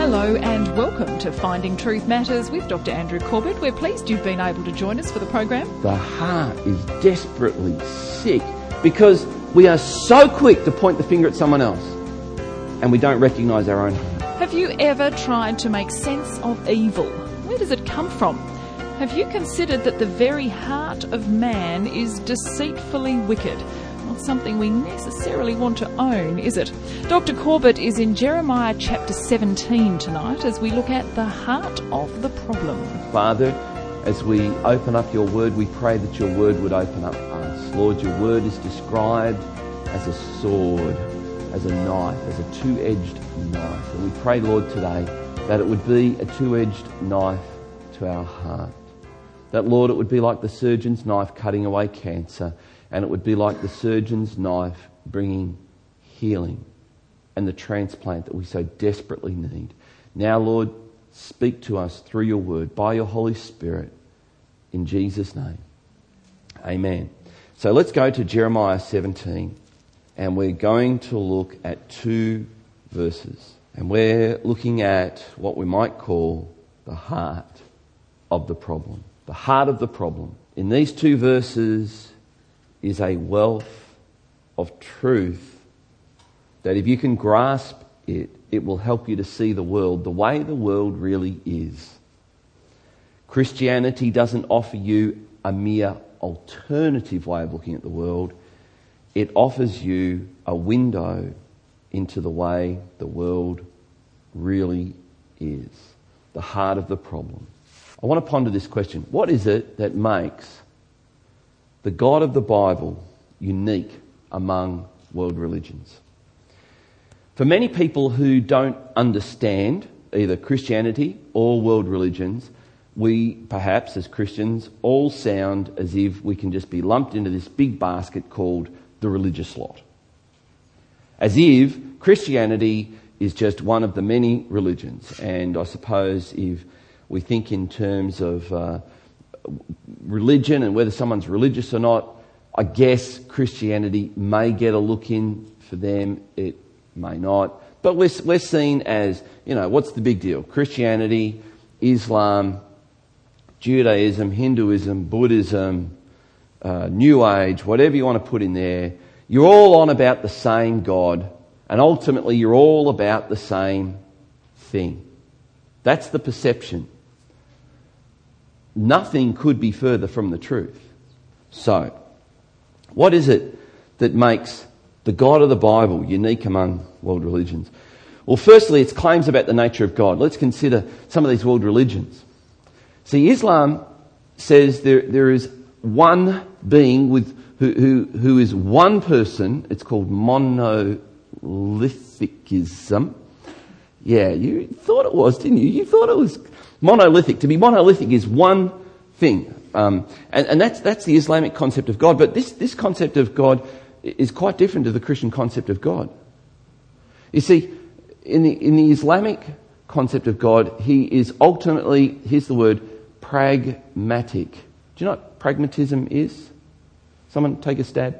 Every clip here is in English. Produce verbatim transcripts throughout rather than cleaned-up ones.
Hello and welcome to Finding Truth Matters with Doctor Andrew Corbett. We're pleased you've been able to join us for the program. The heart is desperately sick because we are so quick to point the finger at someone else and we don't recognise our own heart. Have you ever tried to make sense of evil? Where does it come from? Have you considered that the very heart of man is deceitfully wicked? Not something we necessarily want to own, is it? Doctor Corbett is in Jeremiah chapter seventeen tonight as we look at the heart of the problem. Father, as we open up your word, we pray that your word would open up us. Lord, your word is described as a sword, as a knife, as a two-edged knife. And we pray, Lord, today that it would be a two-edged knife to our heart. That, Lord, it would be like the surgeon's knife cutting away cancer, and it would be like the surgeon's knife bringing healing and the transplant that we so desperately need. Now, Lord, speak to us through your word, by your Holy Spirit, in Jesus' name. Amen. So let's go to Jeremiah seventeen, and we're going to look at two verses. And we're looking at what we might call the heart of the problem. The heart of the problem. In these two verses is a wealth of truth that if you can grasp it, it will help you to see the world the way the world really is. Christianity doesn't offer you a mere alternative way of looking at the world. It offers you a window into the way the world really is. The heart of the problem. I want to ponder this question. What is it that makes the God of the Bible unique among world religions? For many people who don't understand either Christianity or world religions, we perhaps as Christians all sound as if we can just be lumped into this big basket called the religious lot. As if Christianity is just one of the many religions. And I suppose if we think in terms of uh, religion and whether someone's religious or not, I guess Christianity may get a look in for them, it may not. But we're, we're seen as, you know, what's the big deal? Christianity, Islam, Judaism, Hinduism, Buddhism, uh, New Age, whatever you want to put in there, you're all on about the same God, and ultimately you're all about the same thing. That's the perception. Nothing could be further from the truth. So, what is it that makes the God of the Bible unique among world religions? Well, firstly, it's claims about the nature of God. Let's consider some of these world religions. See, Islam says there there is one being with who who, who is one person. It's called monolithicism. Yeah, you thought it was, didn't you? You thought it was monolithic. To be monolithic is one thing. Um, and, and that's that's the Islamic concept of God. But this, this concept of God is quite different to the Christian concept of God. You see, in the, in the Islamic concept of God, he is ultimately, here's the word, pragmatic. Do you know what pragmatism is? Someone take a stab.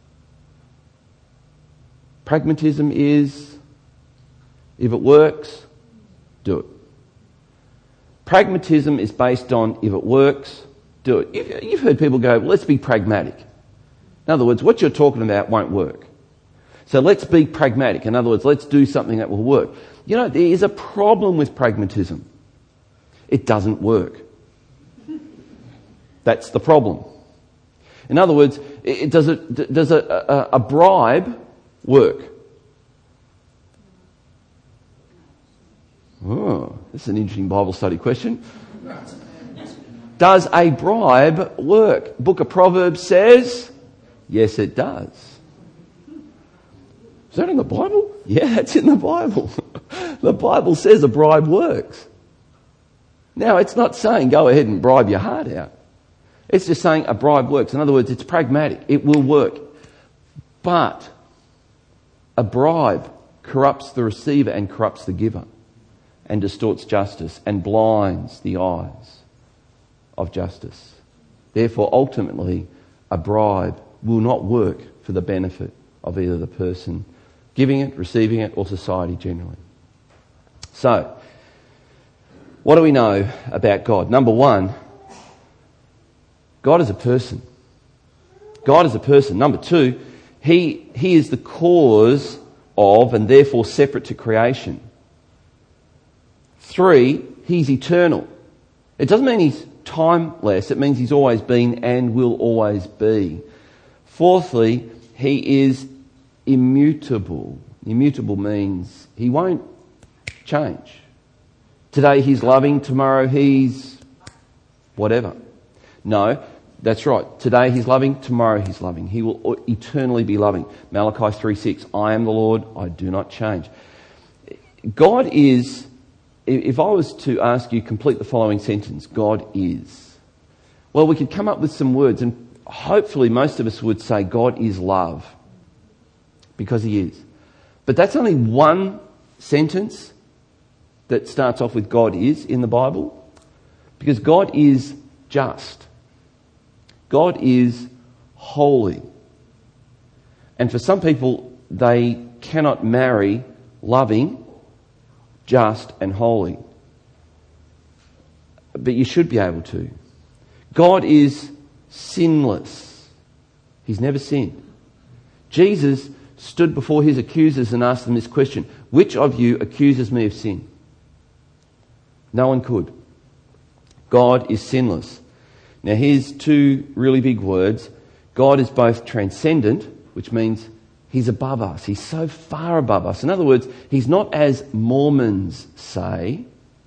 Pragmatism is, if it works, do it. Pragmatism is based on, if it works, do it. You've, you've heard people go, well, let's be pragmatic. In other words, what you're talking about won't work. So let's be pragmatic. In other words, let's do something that will work. You know, there is a problem with pragmatism. It doesn't work. That's the problem. In other words, it, does, it, does a, a, a bribe work? Oh, this is an interesting Bible study question. Does a bribe work? Book of Proverbs says, yes, it does. Is that in the Bible? Yeah, it's in the Bible. The Bible says a bribe works. Now, it's not saying go ahead and bribe your heart out. It's just saying a bribe works. In other words, it's pragmatic. It will work. But a bribe corrupts the receiver and corrupts the giver, and distorts justice and blinds the eyes of justice. Therefore, ultimately, a bribe will not work for the benefit of either the person giving it, receiving it, or society generally. So, What do we know about God? Number one, God is a person. God is a person. Number two, He, he is the cause of and therefore separate to creation. Three, He's eternal. It doesn't mean He's timeless. It means He's always been and will always be. Fourthly, He is immutable. Immutable means He won't change. Today He's loving, tomorrow He's whatever. No, that's right. Today He's loving, tomorrow He's loving. He will eternally be loving. Malachi three six, I am the Lord, I do not change. God is, if I was to ask you, complete the following sentence, God is. Well, we could come up with some words, and hopefully most of us would say God is love, because He is. But that's only one sentence that starts off with God is in the Bible, because God is just. God is holy. And for some people, they cannot marry loving, just and holy. But you should be able to. God is sinless. He's never sinned. Jesus stood before His accusers and asked them this question, which of you accuses me of sin? No one could. God is sinless. Now here's two really big words. God is both transcendent, which means He's above us. He's so far above us. In other words, He's not as Mormons say.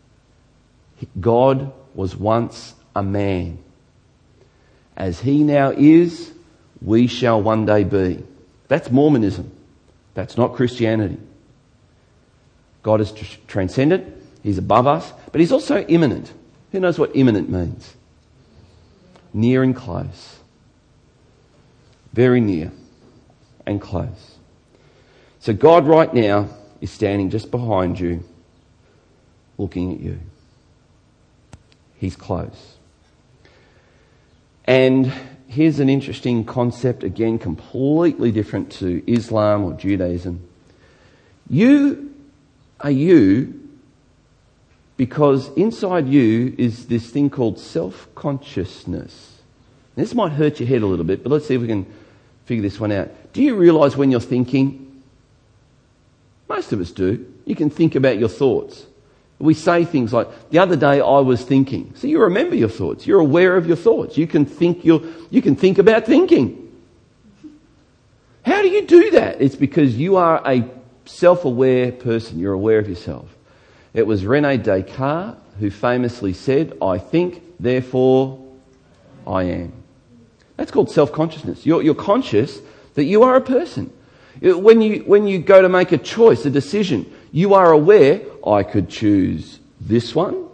God was once a man. As He now is, we shall one day be. That's Mormonism. That's not Christianity. God is tr- transcendent. He's above us. But He's also immanent. Who knows what immanent means? Near and close. Very near and close. So God right now is standing just behind you, looking at you. He's close. And here's an interesting concept, again, completely different to Islam or Judaism. You are you because inside you is this thing called self-consciousness. This might hurt your head a little bit, but let's see if we can figure this one out. Do you realise when you're thinking? Most of us do. You can think about your thoughts. We say things like, the other day I was thinking. So you remember your thoughts. You're aware of your thoughts. You can think your, you can think about thinking. How do you do that? It's because you are a self-aware person. You're aware of yourself. It was René Descartes who famously said, I think, therefore I am. That's called self-consciousness. You're, you're conscious that you are a person. When you, when you go to make a choice, a decision, you are aware, I could choose this one,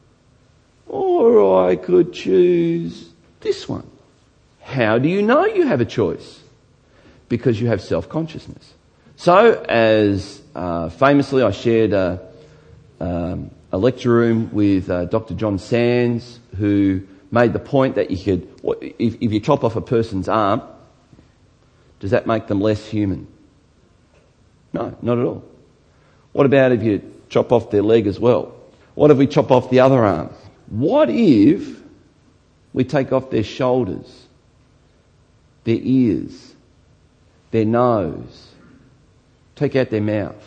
or I could choose this one. How do you know you have a choice? Because you have self-consciousness. So, as uh, famously I shared a, um, a lecture room with uh, Doctor John Sands, who made the point that you could, if, if you chop off a person's arm, does that make them less human? No, not at all. What about if you chop off their leg as well? What if we chop off the other arm? What if we take off their shoulders, their ears, their nose, take out their mouth,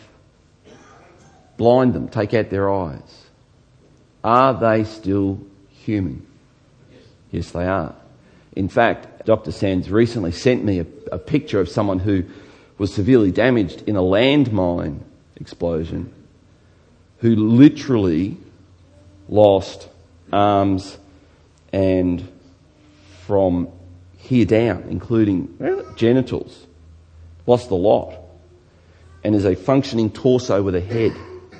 blind them, take out their eyes? Are they still human? Yes, they are. In fact, Doctor Sands recently sent me a, a picture of someone who was severely damaged in a landmine explosion, who literally lost arms and from here down, including genitals, lost the lot, and is a functioning torso with a head.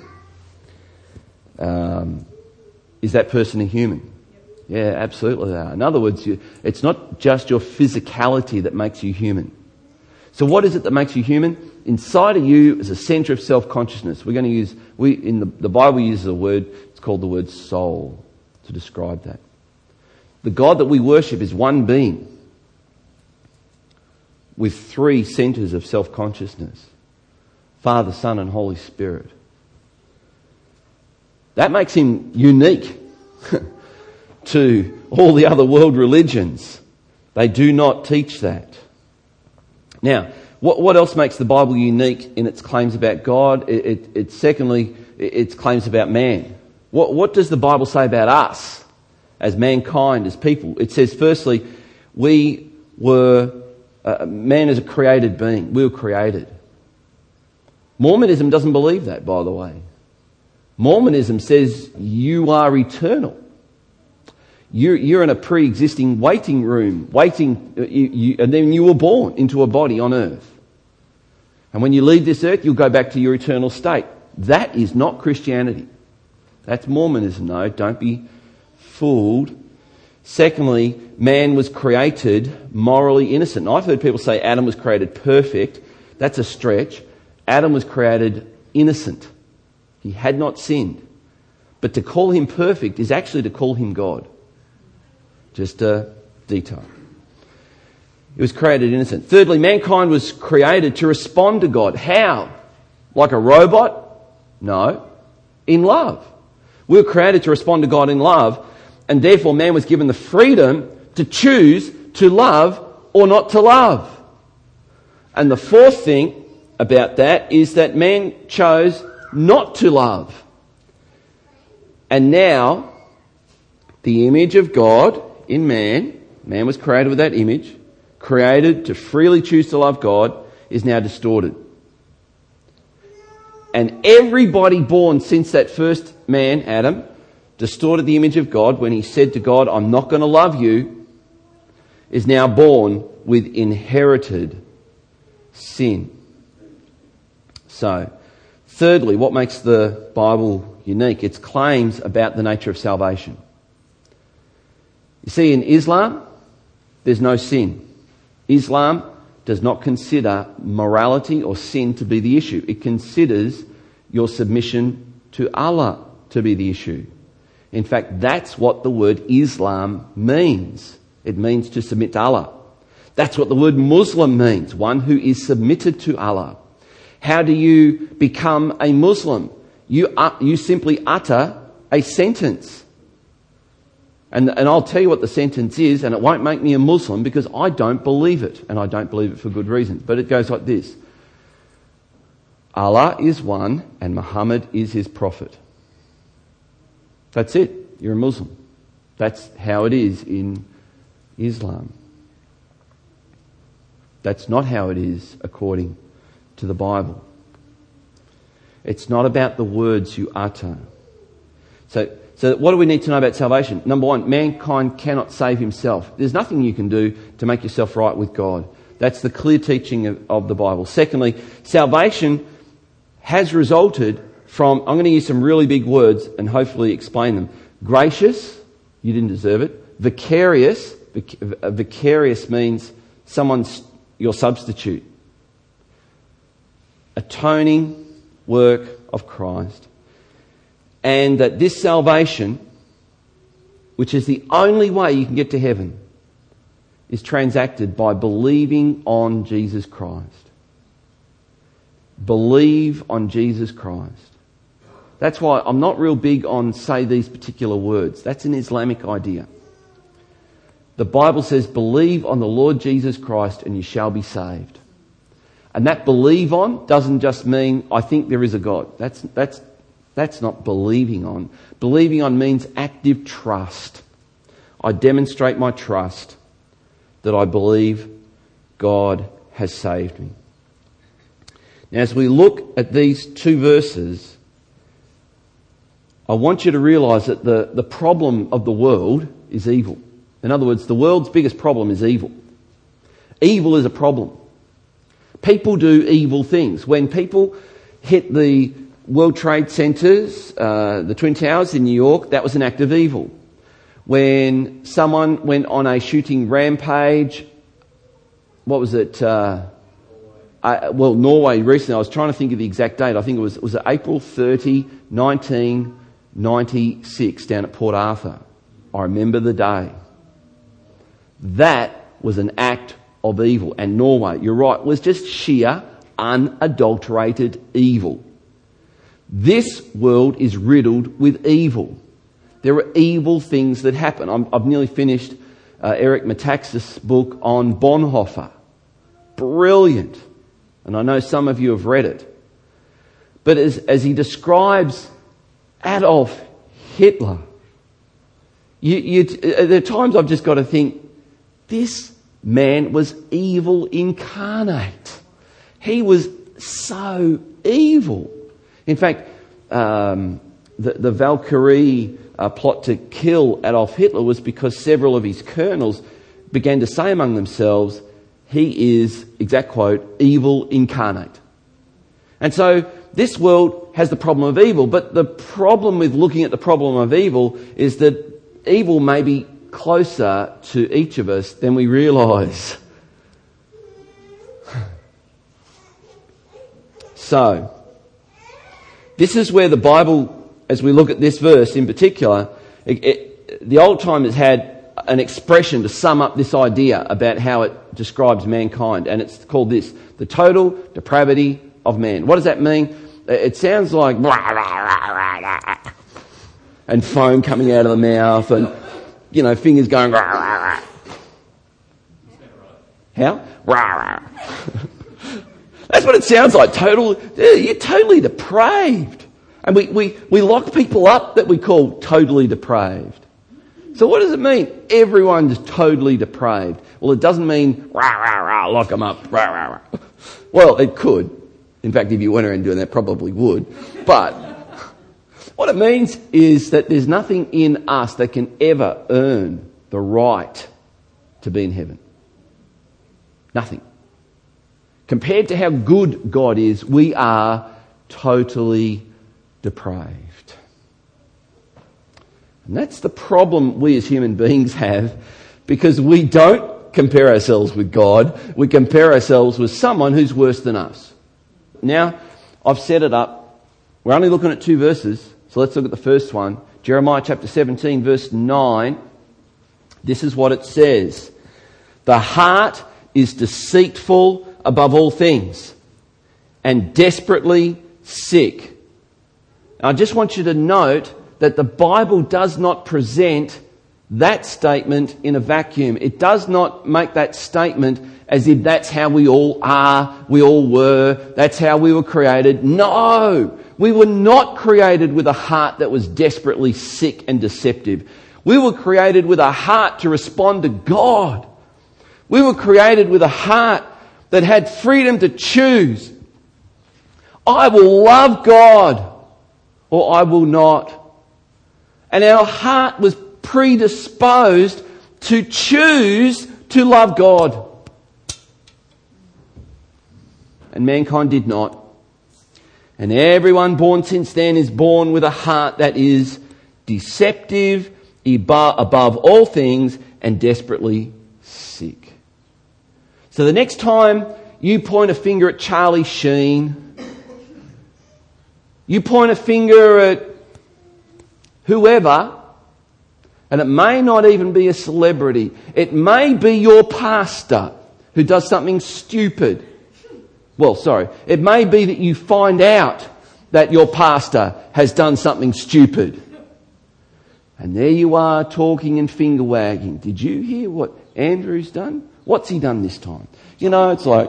Um, is that person a human? Yeah, absolutely they are. In other words, you, it's not just your physicality that makes you human. So what is it that makes you human? Inside of you is a centre of self-consciousness. We're going to use, we in the, the Bible uses a word, it's called the word soul, to describe that. The God that we worship is one being with three centres of self-consciousness. Father, Son and Holy Spirit. That makes him unique to all the other world religions. They do not teach that. Now, what, what else makes the Bible unique in its claims about God? It, it, it secondly, its claims about man. What, what does the Bible say about us as mankind, as people? It says, firstly, we were, uh, man is a created being. We were created. Mormonism doesn't believe that, by the way. Mormonism says you are eternal. You're, you're in a pre-existing waiting room, waiting, you, you, and then you were born into a body on earth. And when you leave this earth, you'll go back to your eternal state. That is not Christianity. That's Mormonism, though. Don't be fooled. Secondly, man was created morally innocent. I've heard people say Adam was created perfect. That's a stretch. Adam was created innocent. He had not sinned. But to call him perfect is actually to call him God. Just a detail. He was created innocent. Thirdly, mankind was created to respond to God. How? Like a robot? No. In love. We were created to respond to God in love, and therefore man was given the freedom to choose to love or not to love. And the fourth thing about that is that man chose not to love. And now, the image of God in man, man was created with that image, created to freely choose to love God, is now distorted. And everybody born since that first man, Adam, distorted the image of God when he said to God, I'm not going to love you, is now born with inherited sin. So, thirdly, what makes the Bible unique? Its claims about the nature of salvation. You see, in Islam, there's no sin. Islam does not consider morality or sin to be the issue. It considers your submission to Allah to be the issue. In fact, that's what the word Islam means. It means to submit to Allah. That's what the word Muslim means, one who is submitted to Allah. How do you become a Muslim? You, uh, you simply utter a sentence. And, and I'll tell you what the sentence is, and it won't make me a Muslim because I don't believe it. And I don't believe it for good reason. But it goes like this. Allah is one and Muhammad is his prophet. That's it. You're a Muslim. That's how it is in Islam. That's not how it is according to the Bible. It's not about the words you utter. So, so what do we need to know about salvation? Number one, mankind cannot save himself. There's nothing you can do to make yourself right with God. That's the clear teaching of, of the Bible. Secondly, salvation has resulted from, I'm going to use some really big words and hopefully explain them. Gracious, you didn't deserve it. Vicarious, vic- vicarious means someone's your substitute. Atoning work of Christ. And that this salvation, which is the only way you can get to heaven, is transacted by believing on Jesus Christ. Believe on Jesus Christ. That's why I'm not real big on say these particular words. That's an Islamic idea. The Bible says, believe on the Lord Jesus Christ and you shall be saved. And that believe on doesn't just mean, I think there is a God. That's, that's, that's not believing on. Believing on means active trust. I demonstrate my trust that I believe God has saved me. Now, as we look at these two verses, I want you to realise that the, the problem of the world is evil. In other words, the world's biggest problem is evil. Evil is a problem. People do evil things. When people hit the World Trade Centers, uh, the Twin Towers in New York, that was an act of evil. When someone went on a shooting rampage, what was it? Uh, uh, well, Norway recently, I was trying to think of the exact date. I think it was, was it April thirtieth, nineteen ninety-six down at Port Arthur. I remember the day. That was an act of evil. And Norway, you're right, was just sheer, unadulterated evil. This world is riddled with evil. There are evil things that happen. I'm, I've nearly finished uh, Eric Metaxas' book on Bonhoeffer. Brilliant. And I know some of you have read it. But as, as he describes Adolf Hitler, you, you, there are times I've just got to think, this man was evil incarnate. He was so evil. In fact, um, the, the Valkyrie uh, plot to kill Adolf Hitler was because several of his colonels began to say among themselves, he is, exact quote, evil incarnate. And so this world has the problem of evil, but the problem with looking at the problem of evil is that evil may be closer to each of us than we realise. So, this is where the Bible, as we look at this verse in particular, it, it, the old timers had an expression to sum up this idea about how it describes mankind, and it's called this, the total depravity of man. What does that mean? It sounds like and foam coming out of the mouth and, you know, fingers going how? That's what it sounds like. Total, you're totally depraved. And we, we, we lock people up that we call totally depraved. So what does it mean? Everyone's totally depraved. Well, it doesn't mean rah, rah, rah, lock them up. Rah, rah, rah. Well, it could. In fact, if you went around doing that, probably would. But what it means is that there's nothing in us that can ever earn the right to be in heaven. Nothing. Compared to how good God is, we are totally depraved. And that's the problem we as human beings have, because we don't compare ourselves with God. We compare ourselves with someone who's worse than us. Now, I've set it up. We're only looking at two verses, so let's look at the first one. Jeremiah chapter seventeen, verse nine. This is what it says. The heart is deceitful above all things and desperately sick. Now, I just want you to note that the Bible does not present that statement in a vacuum. It does not make that statement as if that's how we all are, we all were, that's how we were created. No! We were not created with a heart that was desperately sick and deceptive. We were created with a heart to respond to God. We were created with a heart that had freedom to choose. I will love God or I will not. And our heart was predisposed to choose to love God. And mankind did not. And everyone born since then is born with a heart that is deceptive above all things and desperately sick. So the next time you point a finger at Charlie Sheen, you point a finger at whoever, and it may not even be a celebrity. It may be your pastor who does something stupid. Well, sorry. It may be that you find out that your pastor has done something stupid. And there you are talking and finger wagging. Did you hear what Andrew's done? What's he done this time? You know, it's like,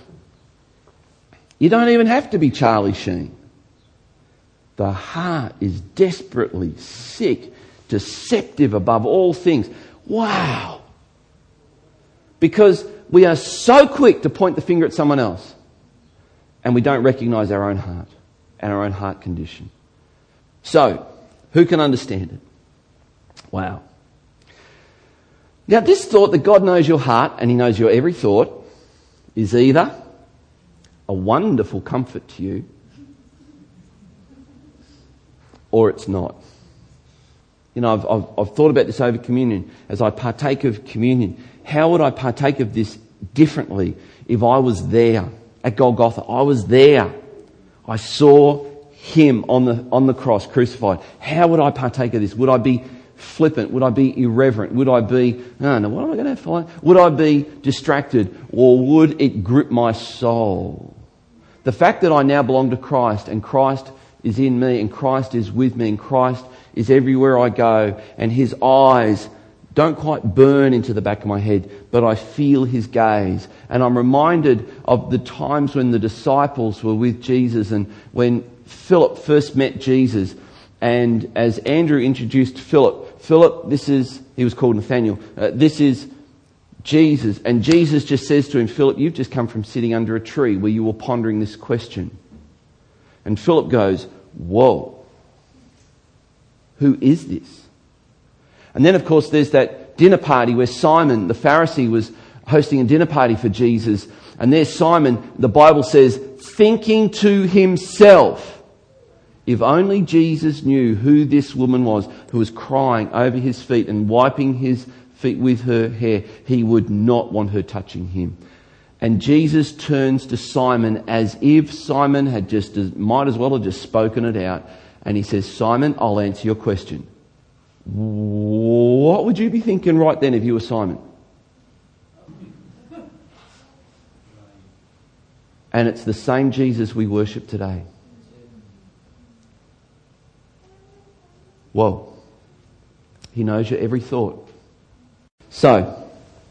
you don't even have to be Charlie Sheen. The heart is desperately sick, deceptive above all things. Wow. Because we are so quick to point the finger at someone else. And we don't recognise our own heart and our own heart condition. So, who can understand it? Wow. Now, this thought that God knows your heart and He knows your every thought is either a wonderful comfort to you or it's not. You know, I've, I've, I've thought about this over communion. As I partake of communion, how would I partake of this differently if I was there? At Golgotha, I was there. I saw Him on the on the cross, crucified. How would I partake of this? Would I be flippant? Would I be irreverent? Would I be, no, no, what am I going to have for lunch? Would I be distracted? Or would it grip my soul? The fact that I now belong to Christ and Christ is in me and Christ is with me and Christ is everywhere I go, and his eyes don't quite burn into the back of my head, but I feel his gaze. And I'm reminded of the times when the disciples were with Jesus and when Philip first met Jesus. And as Andrew introduced Philip, Philip, this is, he was called Nathaniel, uh, this is Jesus. And Jesus just says to him, Philip, you've just come from sitting under a tree where you were pondering this question. And Philip goes, whoa, who is this? And then, of course, there's that dinner party where Simon, the Pharisee, was hosting a dinner party for Jesus. And there's Simon, the Bible says, thinking to himself, if only Jesus knew who this woman was who was crying over his feet and wiping his feet with her hair, he would not want her touching him. And Jesus turns to Simon as if Simon had just, might as well have just spoken it out. And he says, Simon, I'll answer your question. What would you be thinking right then if you were Simon? And it's the same Jesus we worship today. Whoa. He knows your every thought. So,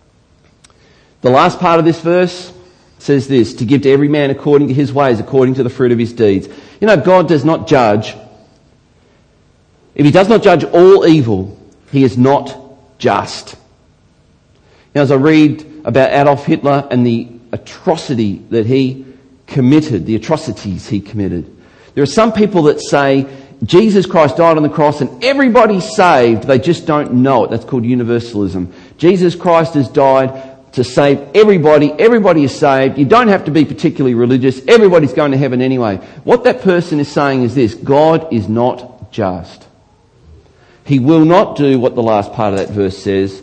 the last part of this verse says this, to give to every man according to his ways, according to the fruit of his deeds. You know, God does not judge. If he does not judge all evil, he is not just. Now, as I read about Adolf Hitler and the atrocity that he committed, the atrocities he committed, there are some people that say Jesus Christ died on the cross and everybody's saved, they just don't know it. That's called universalism. Jesus Christ has died to save everybody. Everybody is saved. You don't have to be particularly religious. Everybody's going to heaven anyway. What that person is saying is this: God is not just. He will not do what the last part of that verse says.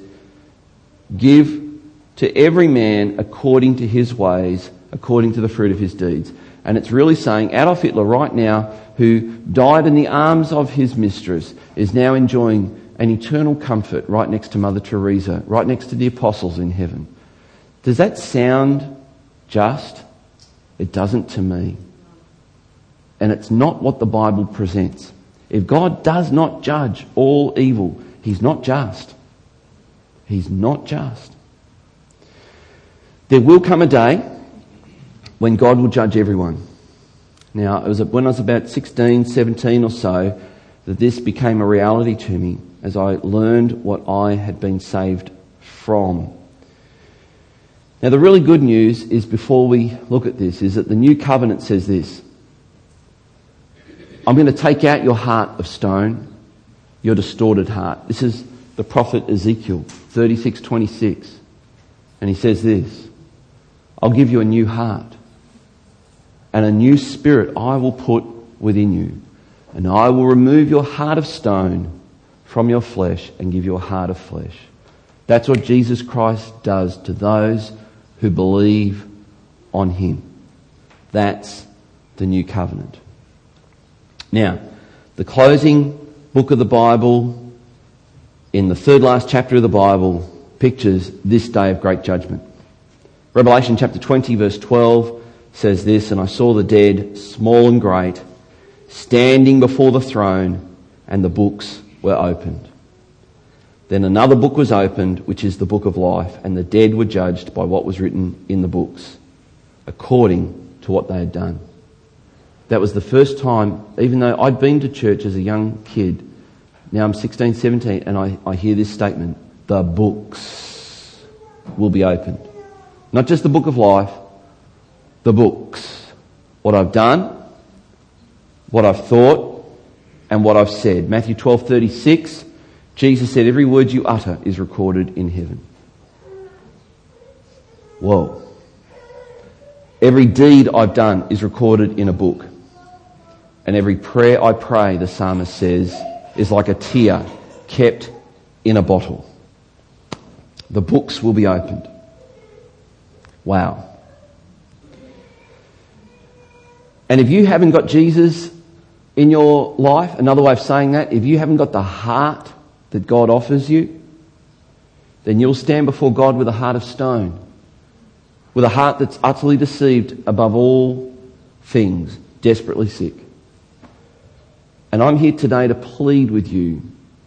Give to every man according to his ways, according to the fruit of his deeds. And it's really saying Adolf Hitler right now, who died in the arms of his mistress, is now enjoying an eternal comfort right next to Mother Teresa, right next to the apostles in heaven. Does that sound just? It doesn't to me. And it's not what the Bible presents. If God does not judge all evil, he's not just. He's not just. There will come a day when God will judge everyone. Now, it was when I was about sixteen, seventeen or so that this became a reality to me as I learned what I had been saved from. Now, the really good news is, before we look at this, is that the new covenant says this: I'm going to take out your heart of stone, your distorted heart. This is the prophet Ezekiel thirty-six twenty-six. And he says this: I'll give you a new heart, and a new spirit I will put within you. And I will remove your heart of stone from your flesh and give you a heart of flesh. That's what Jesus Christ does to those who believe on him. That's the new covenant. Now, the closing book of the Bible, in the third last chapter of the Bible, pictures this day of great judgment. Revelation chapter twenty verse twelve says this: And I saw the dead, small and great, standing before the throne, and the books were opened. Then another book was opened, which is the book of life, and the dead were judged by what was written in the books, according to what they had done. That was the first time, even though I'd been to church as a young kid, now I'm sixteen, seventeen, and I, I hear this statement: the books will be opened. Not just the book of life, the books. What I've done, what I've thought, and what I've said. Matthew twelve thirty-six, Jesus said, every word you utter is recorded in heaven. Whoa. Every deed I've done is recorded in a book. And every prayer I pray, the psalmist says, is like a tear kept in a bottle. The books will be opened. Wow. And if you haven't got Jesus in your life, another way of saying that, if you haven't got the heart that God offers you, then you'll stand before God with a heart of stone, with a heart that's utterly deceived above all things, desperately sick. And I'm here today to plead with you.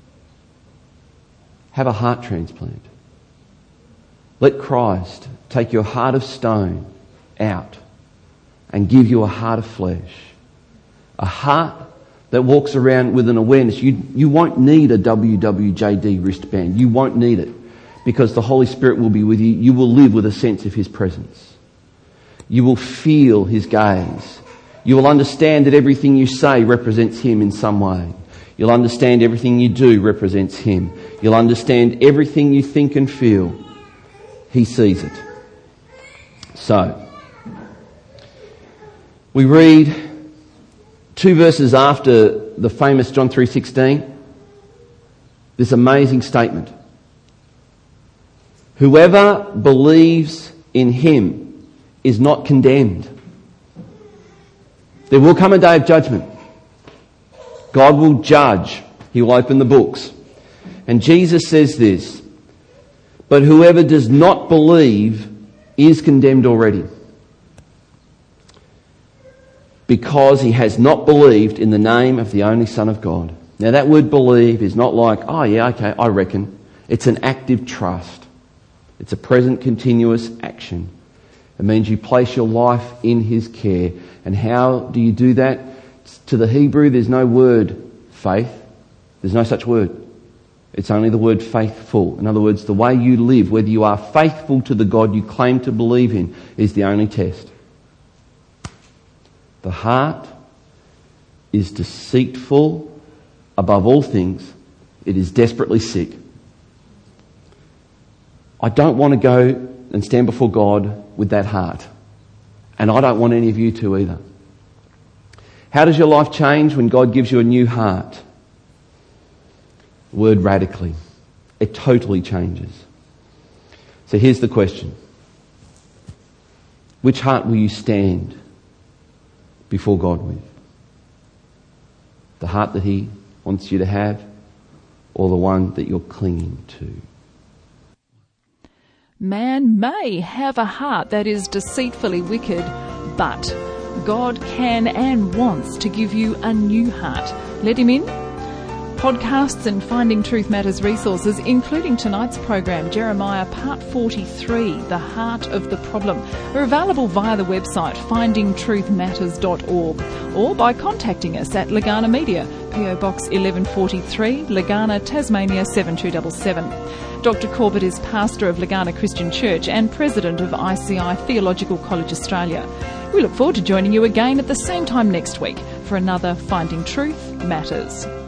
Have a heart transplant. Let Christ take your heart of stone out and give you a heart of flesh. A heart that walks around with an awareness. You, you won't need a W W J D wristband. You won't need it, because the Holy Spirit will be with you. You will live with a sense of His presence. You will feel His gaze. You will understand that everything you say represents Him in some way. You'll understand everything you do represents Him. You'll understand everything you think and feel. He sees it. So, we read two verses after the famous John three sixteen, this amazing statement. Whoever believes in Him is not condemned. There will come a day of judgment. God will judge. He will open the books. And Jesus says this, but whoever does not believe is condemned already, because he has not believed in the name of the only Son of God. Now that word believe is not like, oh yeah, okay, I reckon. It's an active trust. It's a present continuous action. It means you place your life in His care. And how do you do that? To the Hebrew, there's no word faith. There's no such word. It's only the word faithful. In other words, the way you live, whether you are faithful to the God you claim to believe in, is the only test. The heart is deceitful above all things. It is desperately sick. I don't want to go and stand before God with that heart. And I don't want any of you to either. How does your life change when God gives you a new heart? The word radically. It totally changes. So here's the question. Which heart will you stand before God with? The heart that He wants you to have, or the one that you're clinging to? Man may have a heart that is deceitfully wicked, but God can and wants to give you a new heart. Let Him in. Podcasts and Finding Truth Matters resources, including tonight's program, Jeremiah Part forty-three, The Heart of the Problem, are available via the website finding truth matters dot org or by contacting us at Legana Media, P O Box eleven forty-three, Legana, Tasmania seven two seven seven. Doctor Corbett is pastor of Legana Christian Church and president of I C I Theological College Australia. We look forward to joining you again at the same time next week for another Finding Truth Matters.